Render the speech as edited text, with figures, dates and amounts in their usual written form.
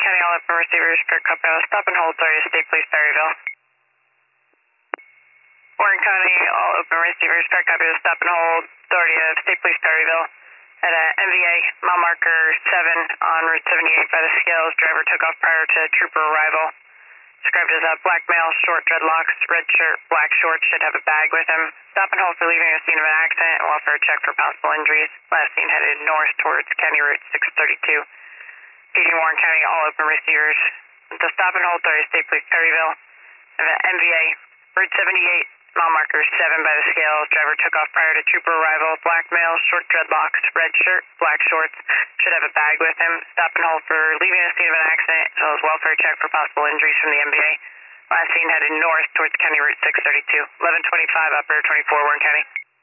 County, all open receivers, pick up stop and hold, sorry, State Police Perryville. Warren County, all open receivers, pick up stop and hold, authority of State Police Perryville. At MVA, mile marker 7 on Route 78 by the scales, driver took off prior to trooper arrival. Described as a black male, short dreadlocks, red shirt, black shorts, should have a bag with him. Stop and hold for leaving a scene of an accident, welfare check for possible injuries. Last seen headed north towards County Route 632. Feeding Warren County, all open receivers. The stop and hold, sorry, State Police Perryville. MVA, Route 78. Mile marker 7 by the scales. Driver took off prior to trooper arrival. Black male, short dreadlocks, red shirt, black shorts. Should have a bag with him. Stop and hold for leaving a scene of an accident, as well as welfare check for possible injuries from the MBA. Last seen headed north towards County Route 632. 1125 upper 24 Warren County.